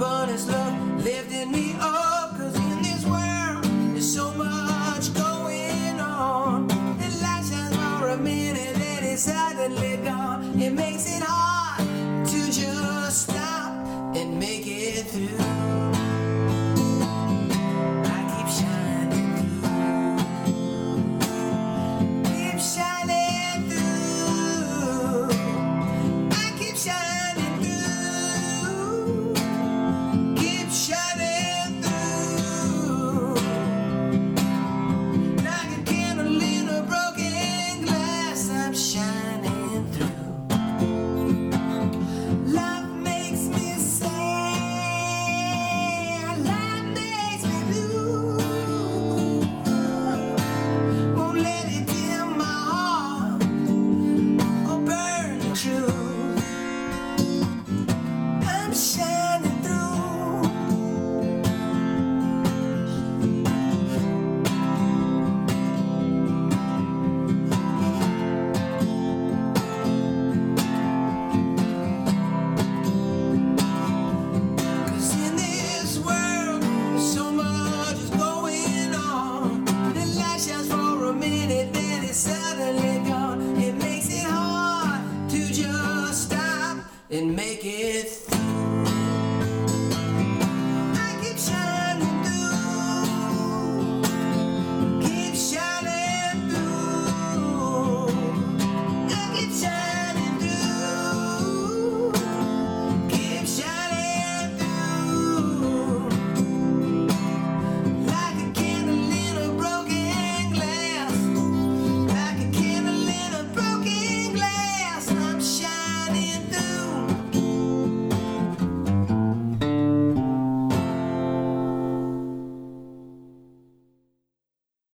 but his love lifted me up. Cause in this world there's so much going on. The light shines for a minute, then it's suddenly gone. It makes it hard to just stop and make it through.